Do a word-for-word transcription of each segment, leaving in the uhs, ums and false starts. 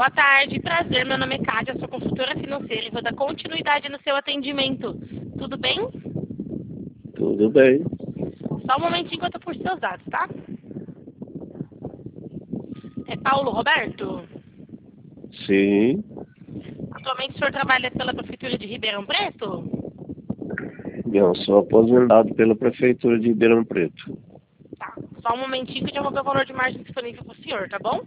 Boa tarde, prazer. Meu nome é Kátia, sou consultora financeira e vou dar continuidade no seu atendimento. Tudo bem? Tudo bem. Só um momentinho que eu tô por seus dados, tá? É Paulo Roberto? Sim. Atualmente o senhor trabalha pela Prefeitura de Ribeirão Preto? Eu sou aposentado pela Prefeitura de Ribeirão Preto. Tá. Só um momentinho que eu já vou ver o valor de margem disponível pro senhor, tá bom?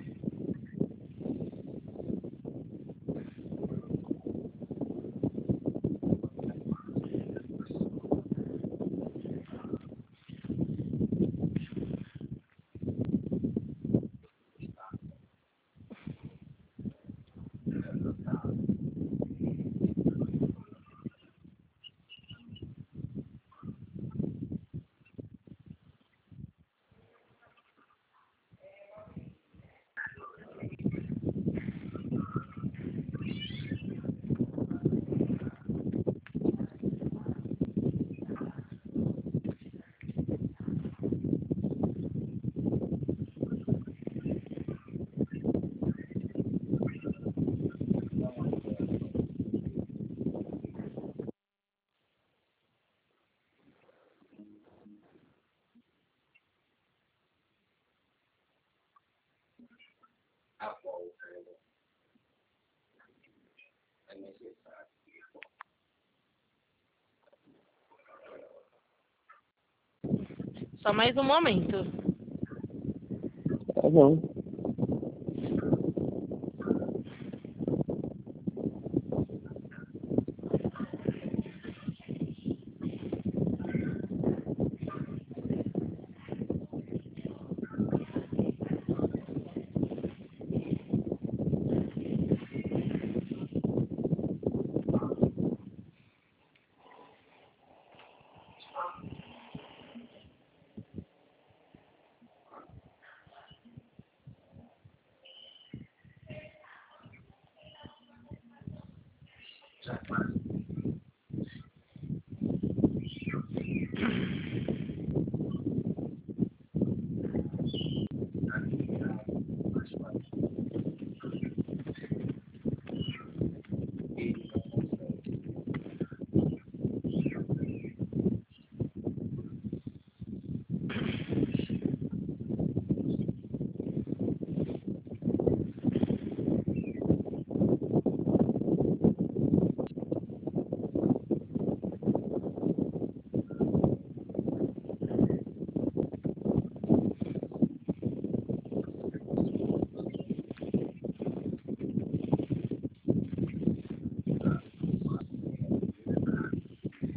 Só mais um momento. Tá bom.